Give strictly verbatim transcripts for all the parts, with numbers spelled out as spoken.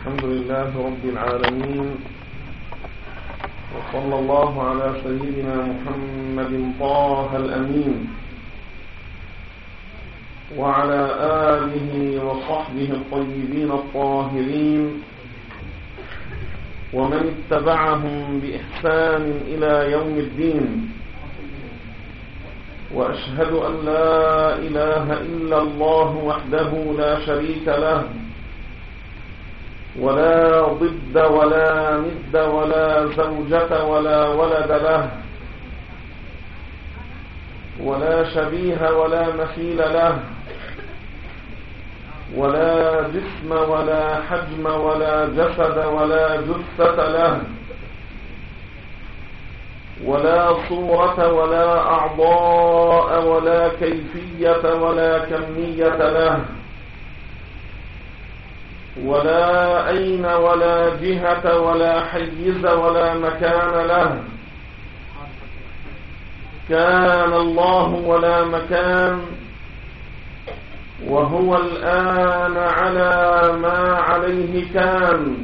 الحمد لله رب العالمين، وصلى الله على سيدنا محمد طه الأمين وعلى آله وصحبه الطيبين الطاهرين ومن اتبعهم بإحسان إلى يوم الدين. وأشهد أن لا إله إلا الله وحده لا شريك له، ولا ضد ولا ند ولا زوجة ولا ولد له، ولا شبيه ولا مثيل له، ولا جسم ولا حجم ولا جسد ولا جثة له، ولا صورة ولا أعضاء ولا كيفية ولا كمية له، ولا أين ولا جهة ولا حيز ولا مكان له. كان الله ولا مكان، وهو الآن على ما عليه كان.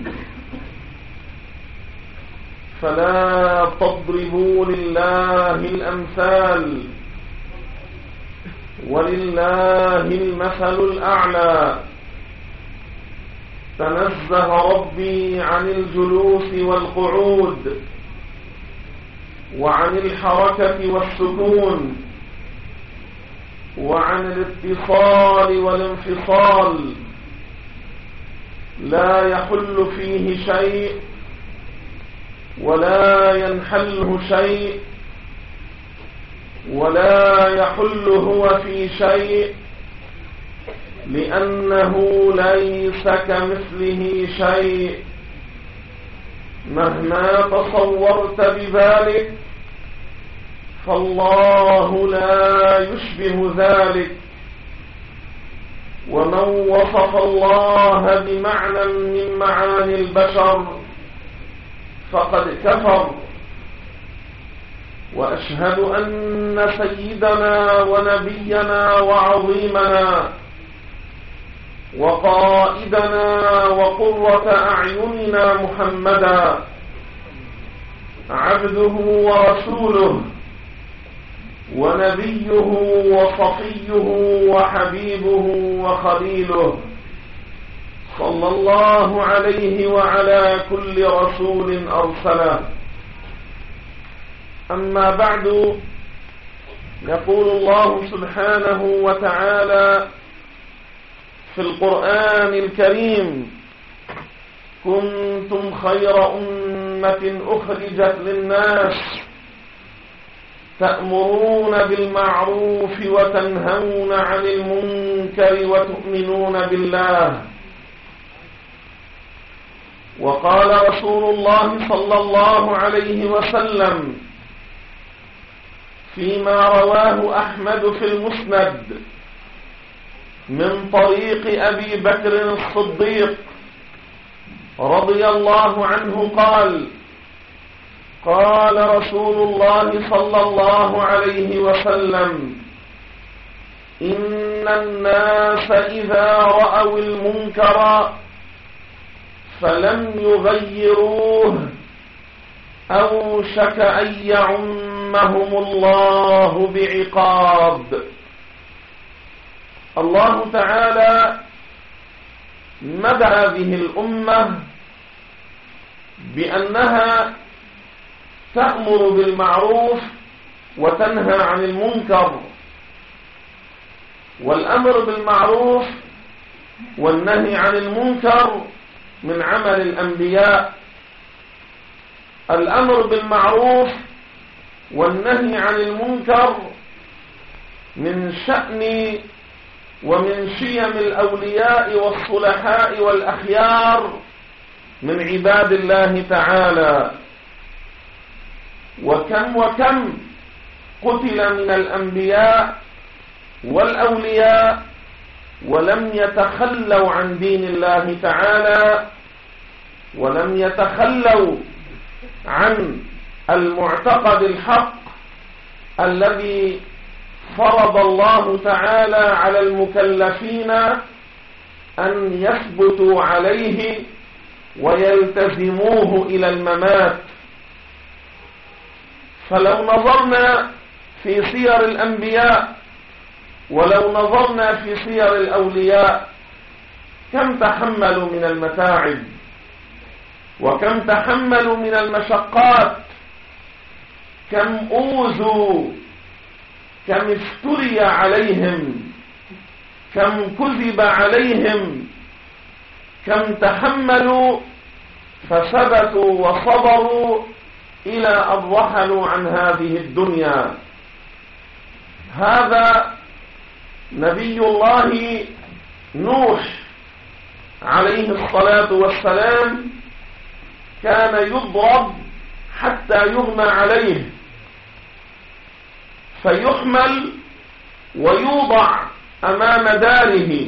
فلا تضربوا لله الأمثال، ولله المثل الأعلى. تنزه ربي عن الجلوس والقعود، وعن الحركة والسكون، وعن الاتصال والانفصال. لا يحل فيه شيء ولا ينحله شيء، ولا يحل هو في شيء، لأنه ليس كمثله شيء. مهما تصورت بذلك فالله لا يشبه ذلك. ومن وصف الله بمعنى من معاني البشر فقد كفر. وأشهد أن سيدنا ونبينا وعظيمنا وقائدنا وقرة أعيننا محمدا عبده ورسوله ونبيه وصفيه وحبيبه وخليله، صلى الله عليه وعلى كل رسول أرسله. أما بعد، يقول الله سبحانه وتعالى في القرآن الكريم: كنتم خير أمة أخرجت للناس تأمرون بالمعروف وتنهون عن المنكر وتؤمنون بالله. وقال رسول الله صلى الله عليه وسلم فيما رواه أحمد في المسند من طريق أبي بكر الصديق رضي الله عنه قال: قال رسول الله صلى الله عليه وسلم: إن الناس إذا رأوا المنكر فلم يغيروه أوشك أن يعمهم الله بعقاب. الله تعالى مدى هذه الأمة بأنها تأمر بالمعروف وتنهى عن المنكر. والأمر بالمعروف والنهي عن المنكر من عمل الأنبياء. الأمر بالمعروف والنهي عن المنكر من شأن ومن شيم الأولياء والصلحاء والأخيار من عباد الله تعالى. وكم وكم قتل من الأنبياء والأولياء ولم يتخلوا عن دين الله تعالى، ولم يتخلوا عن المعتقد الحق الذي فرض الله تعالى على المكلفين أن يثبتوا عليه ويلتزموه إلى الممات. فلو نظرنا في سير الأنبياء ولو نظرنا في سير الأولياء كم تحملوا من المتاعب وكم تحملوا من المشقات، كم أوذوا، كم افتري عليهم، كم كذب عليهم، كم تحملوا فثبتوا وصبروا إلى أن رحلوا عن هذه الدنيا. هذا نبي الله نوح عليه الصلاة والسلام كان يضرب حتى يغمى عليه، فيحمل ويوضع أمام داره،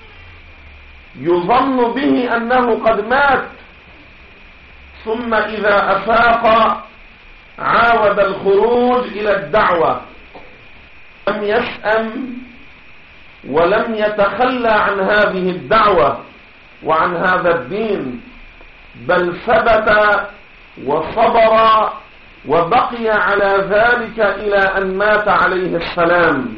يظن به أنه قد مات، ثم إذا أفاق عاود الخروج إلى الدعوة، لم يسأم ولم يتخلى عن هذه الدعوة وعن هذا الدين، بل ثبت وصبر وبقي على ذلك إلى أن مات عليه السلام.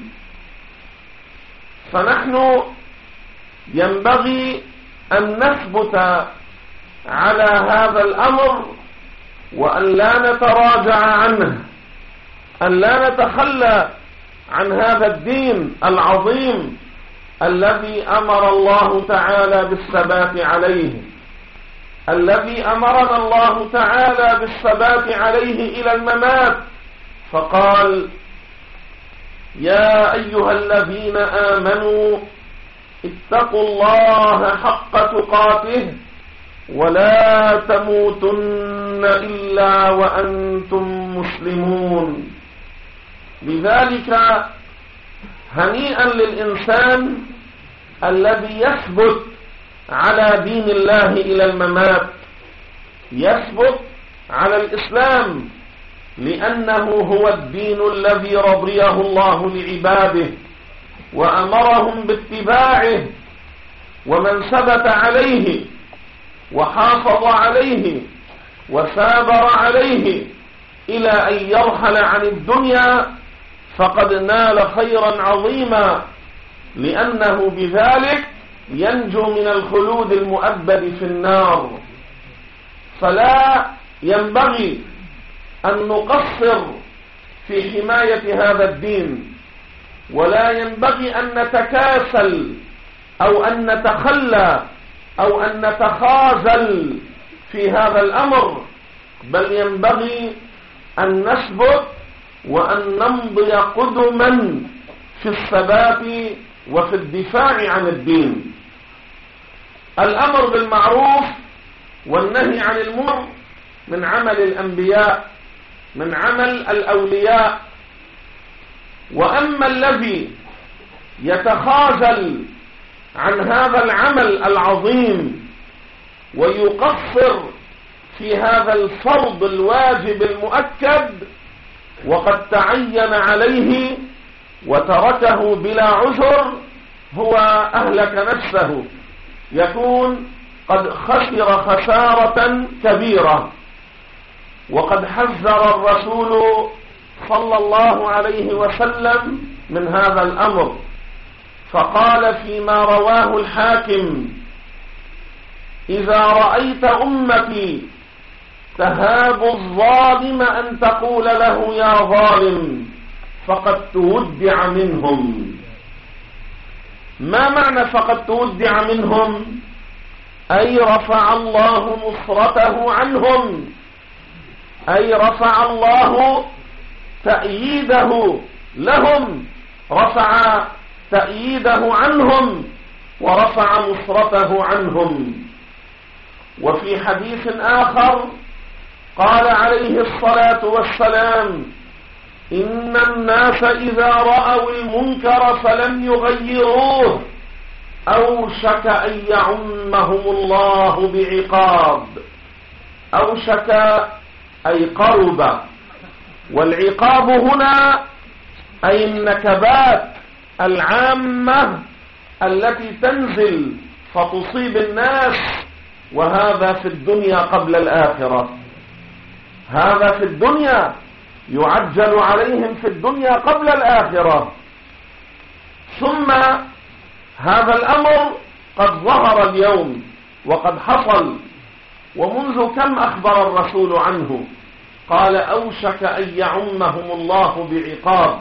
فنحن ينبغي أن نثبت على هذا الأمر وأن لا نتراجع عنه، أن لا نتخلى عن هذا الدين العظيم الذي أمر الله تعالى بالثبات عليه، الذي أمرنا الله تعالى بالثبات عليه إلى الممات، فقال: يا أيها الذين آمنوا اتقوا الله حق تقاته ولا تموتن إلا وأنتم مسلمون. لذلك هنيئا للإنسان الذي يثبت على دين الله إلى الممات، يثبت على الإسلام، لأنه هو الدين الذي رضيه الله لعباده وأمرهم باتباعه. ومن ثبت عليه وحافظ عليه وثابر عليه إلى أن يرحل عن الدنيا فقد نال خيرا عظيما، لأنه بذلك ينجو من الخلود المؤبد في النار. فلا ينبغي أن نقصر في حماية هذا الدين، ولا ينبغي أن نتكاسل أو أن نتخلى أو أن نتخاذل في هذا الأمر، بل ينبغي أن نثبت وأن نمضي قدما في الثبات وفي الدفاع عن الدين. الأمر بالمعروف والنهي عن المنكر من عمل الأنبياء، من عمل الأولياء. وأما الذي يتخاذل عن هذا العمل العظيم ويقصر في هذا الفرض الواجب المؤكد وقد تعين عليه وتركه بلا عذر، هو أهلك نفسه، يكون قد خسر خسارة كبيرة. وقد حذر الرسول صلى الله عليه وسلم من هذا الأمر، فقال فيما رواه الحاكم: إذا رأيت أمتي تهاب الظالم أن تقول له يا ظالم فقد تودع منهم. ما معنى فقد تودع منهم؟ أي رفع الله نصرته عنهم، أي رفع الله تأييده لهم، رفع تأييده عنهم ورفع نصرته عنهم. وفي حديث آخر قال عليه الصلاة والسلام: إن الناس إذا رأوا المنكر فلم يغيروه أوشك أن يعمهم الله بعقاب. أوشك أي قرب، والعقاب هنا أي النكبات العامة التي تنزل فتصيب الناس وهذا في الدنيا قبل الآخرة. هذا في الدنيا يعجل عليهم في الدنيا قبل الآخرة. ثم هذا الأمر قد ظهر اليوم وقد حصل، ومنذ كم أخبر الرسول عنه؟ قال أوشك أن يعمهم الله بعقاب.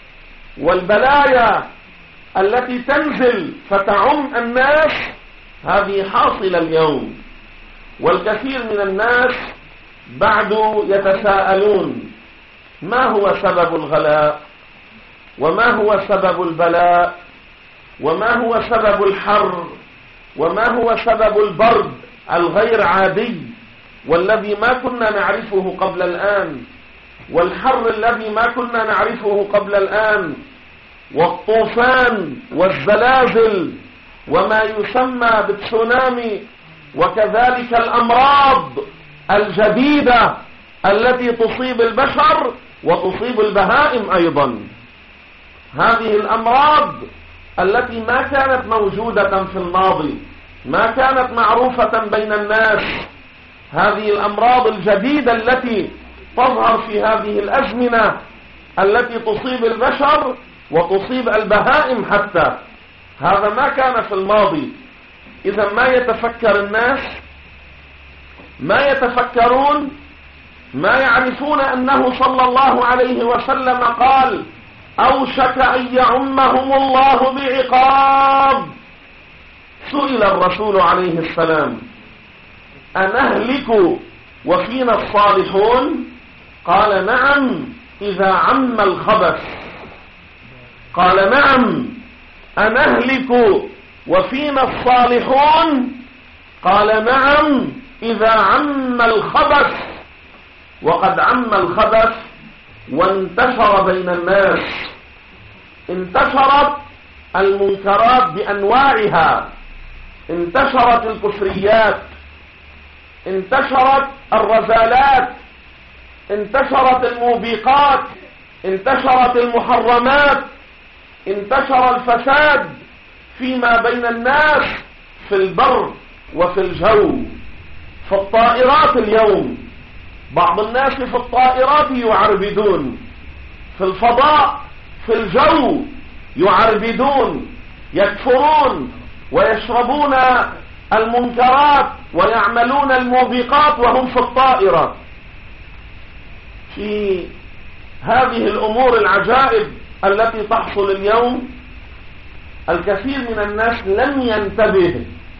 والبلايا التي تنزل فتعم الناس هذه حاصلة اليوم، والكثير من الناس بعد يتساءلون ما هو سبب الغلاء، وما هو سبب البلاء، وما هو سبب الحر، وما هو سبب البرد الغير عادي والذي ما كنا نعرفه قبل الآن، والحر الذي ما كنا نعرفه قبل الآن، والطوفان والزلازل وما يسمى بالتسونامي، وكذلك الأمراض الجديدة التي تصيب البشر وتصيب البهائم أيضا. هذه الأمراض التي ما كانت موجودة في الماضي، ما كانت معروفة بين الناس، هذه الأمراض الجديدة التي تظهر في هذه الأزمنة التي تصيب البشر وتصيب البهائم حتى، هذا ما كان في الماضي. إذا ما يتفكر الناس، ما يتفكرون، ما يعرفون أنه صلى الله عليه وسلم قال أوشك أن يعمهم الله بعقاب. سئل الرسول عليه السلام أنهلك وفينا الصالحون؟ قال نعم إذا عم الخبث. قال نعم أنهلك وفينا الصالحون؟ قال نعم إذا عم الخبث. وقد عم الخبث وانتشر بين الناس، انتشرت المنكرات بأنواعها، انتشرت الكفريات، انتشرت الرذالات، انتشرت الموبقات، انتشرت المحرمات، انتشر الفساد فيما بين الناس في البر وفي الجو. في الطائرات اليوم بعض الناس في الطائرات يعربدون، في الفضاء في الجو يعربدون، يكفرون ويشربون المنكرات ويعملون الموبقات وهم في الطائرة. في هذه الأمور العجائب التي تحصل اليوم الكثير من الناس لم ينتبه.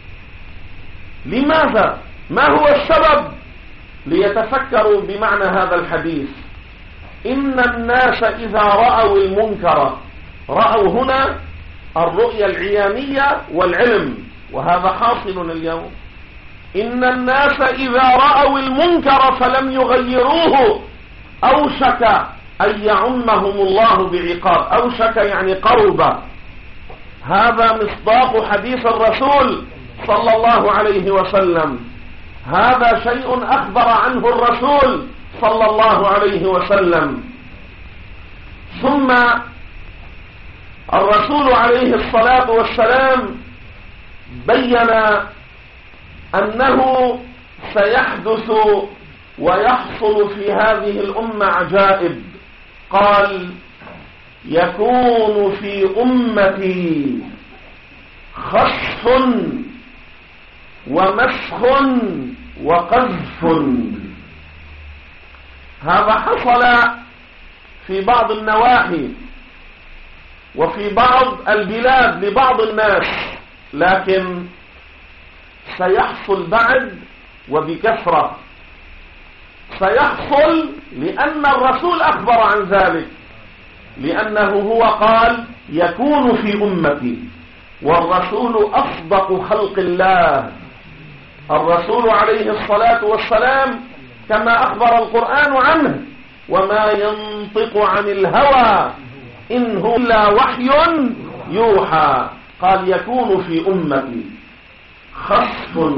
لماذا؟ ما هو السبب؟ ليتفكروا بمعنى هذا الحديث. إن الناس إذا رأوا المنكر، رأوا هنا الرؤية العيانية والعلم، وهذا حاصل اليوم. إن الناس إذا رأوا المنكر فلم يغيروه أوشك أن يعمهم الله بعقاب. أوشك يعني قرب. هذا مصداق حديث الرسول صلى الله عليه وسلم، هذا شيء أخبر عنه الرسول صلى الله عليه وسلم. ثم الرسول عليه الصلاة والسلام بين أنه سيحدث ويحصل في هذه الأمة عجائب. قال يكون في أمتي خسف ومسخ وقذف. هذا حصل في بعض النواحي وفي بعض البلاد لبعض الناس، لكن سيحصل بعد وبكثرة. سيحصل لأن الرسول أخبر عن ذلك، لأنه هو قال يكون في أمتي، والرسول أصدق خلق الله. الرسول عليه الصلاة والسلام كما أخبر القرآن عنه وما ينطق عن الهوى إن هو إلا وحي يوحى. قال يكون في أمتي خسف.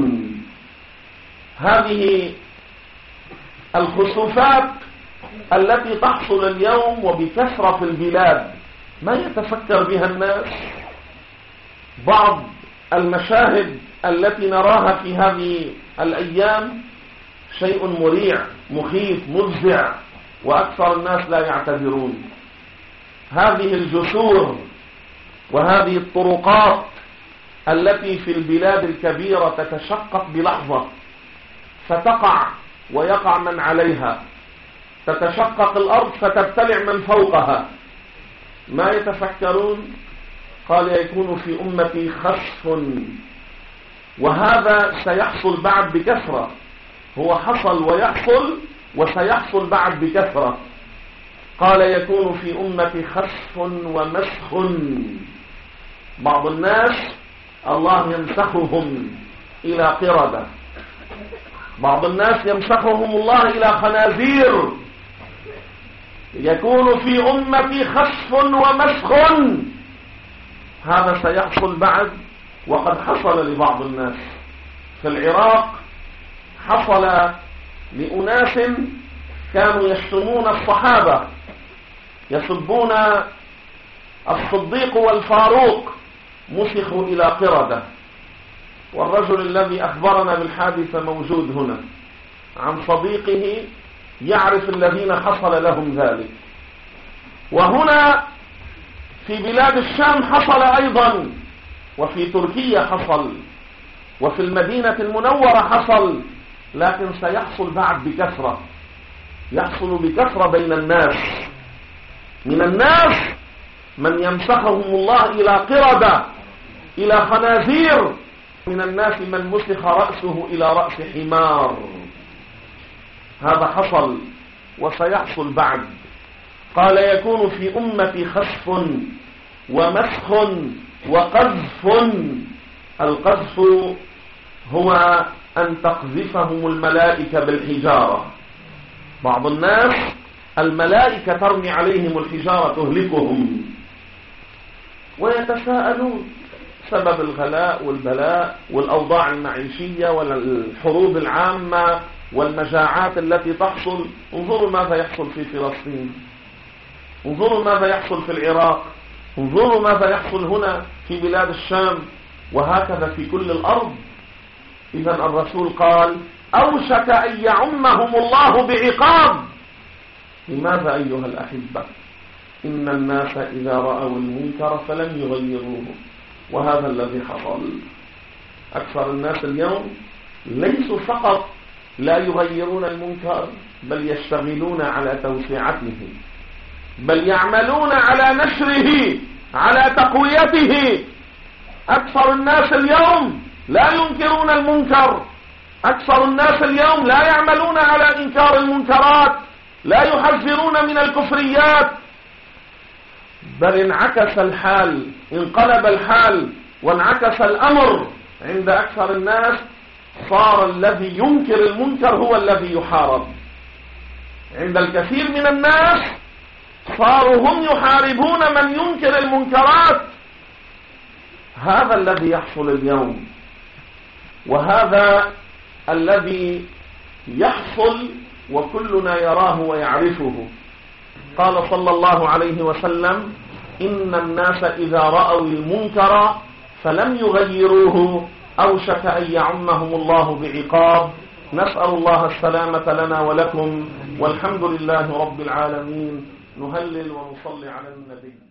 هذه الخسوفات التي تحصل اليوم وبكثرة في البلاد ما يتفكر بها الناس. بعض المشاهد التي نراها في هذه الأيام شيء مريع مخيف مفزع، وأكثر الناس لا يعتبرون. هذه الجسور وهذه الطرقات التي في البلاد الكبيرة تتشقق بلحظة، فتقع ويقع من عليها، تتشقق الأرض فتبتلع من فوقها. ما يتفكرون؟ قال يكون في أمتي خسف، وهذا سيحصل بعد بكثرة. هو حصل ويحصل وسيحصل بعد بكثرة. قال يكون في أمتي خسف ومسخ. بعض الناس الله يمسخهم إلى قردة، بعض الناس يمسخهم الله إلى خنازير. يكون في أمتي خسف ومسخ، هذا سيحصل بعد، وقد حصل لبعض الناس. في العراق حصل لأناس كانوا يشتمون الصحابة، يسبون الصديق والفاروق، مسخوا إلى قردة. والرجل الذي أخبرنا بالحادثة موجود هنا، عن صديقه يعرف الذين حصل لهم ذلك. وهنا في بلاد الشام حصل أيضا، وفي تركيا حصل، وفي المدينة المنورة حصل، لكن سيحصل بعد بكثرة، يحصل بكثرة بين الناس. من الناس من يمسخهم الله إلى قردة، إلى خنازير. من الناس من مسخ رأسه إلى رأس حمار. هذا حصل وسيحصل بعد. قال يكون في أمتي خسف ومسخ وقذف. القذف هو أن تقذفهم الملائكة بالحجارة. بعض الناس الملائكة ترمي عليهم الحجارة تهلكهم، ويتساءلون سبب الغلاء والبلاء والأوضاع المعيشية والحروب العامة والمجاعات التي تحصل. انظروا ماذا يحصل في فلسطين، انظروا ماذا يحصل في العراق، انظروا ماذا يحصل هنا في بلاد الشام، وهكذا في كل الأرض. إذن الرسول قال أوشك أن يعمهم الله بعقاب. لماذا أيها الأحبة؟ إن الناس إذا رأوا المنكر فلم يغيروه، وهذا الذي حصل. أكثر الناس اليوم ليسوا فقط لا يغيرون المنكر، بل يشتغلون على توسيعته، بل يعملون على نشره، على تقويته. أكثر الناس اليوم لا ينكرون المنكر، أكثر الناس اليوم لا يعملون على إنكار المنكرات، لا يحذرون من الكفريات، بل انعكس الحال، انقلب الحال وانعكس الأمر عند أكثر الناس. صار الذي ينكر المنكر هو الذي يحارب. عند الكثير من الناس صاروا هم يحاربون من ينكر المنكرات. هذا الذي يحصل اليوم، وهذا الذي يحصل وكلنا يراه ويعرفه. قال صلى الله عليه وسلم إن الناس إذا رأوا المنكر فلم يغيروه أوشك أن يعمهم الله بعقاب. نسأل الله السلامة لنا ولكم، والحمد لله رب العالمين. نهلل ونصلي على النبي.